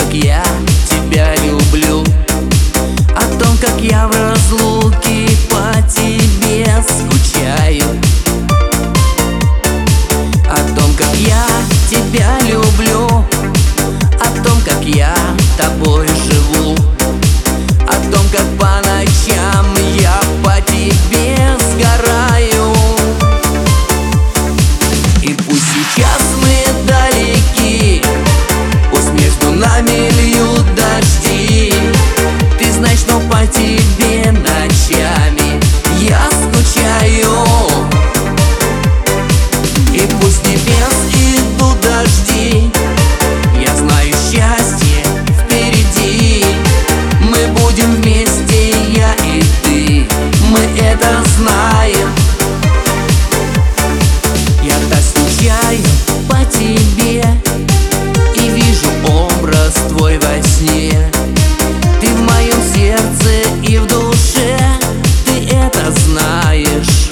как я тебя люблю, о том, как я в разлуке по тебе скучаю, о том, как я тебя люблю, о том, как я тобой живу, о том, как по ночам я по тебе сгораю. И пусть сейчас мы далеки, пусть между нами льют дожди, ты знаешь, что по тебе ночами я скучаю. И пусть с небес идут дожди, я знаю, счастье впереди. Мы будем вместе, я и ты, мы это знаем. Я так скучаю по тебе и вижу образ твой во сне. Ты в моем сердце и в душе, ты это знаешь.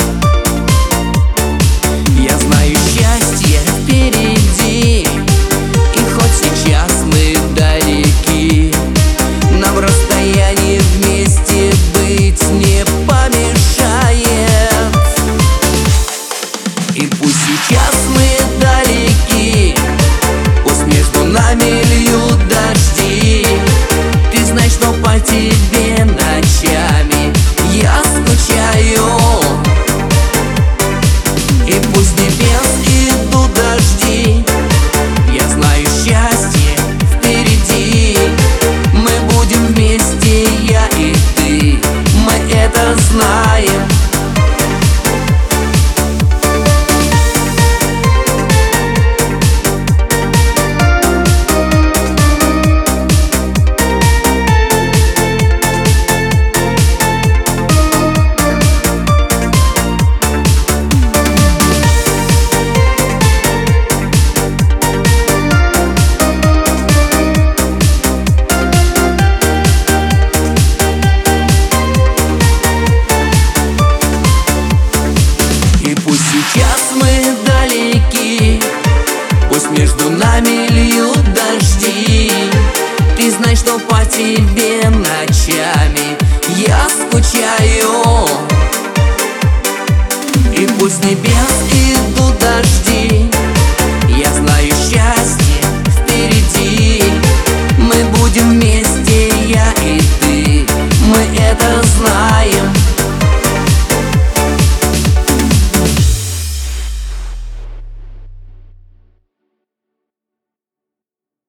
Я знаю, счастье впереди, и хоть сейчас мы далеки, нам в расстоянии вместе быть не помешает. И пусть сейчас мы далеки, пусть между нами льют дожди, ты знаешь, что по тебе ночами я скучаю. И пусть с небес идут дожди, я знаю, счастье впереди. Мы будем вместе, я и ты, мы это знаем. Сейчас мы далеки, пусть между нами льют дожди, ты знаешь, что по тебе ночами я скучаю.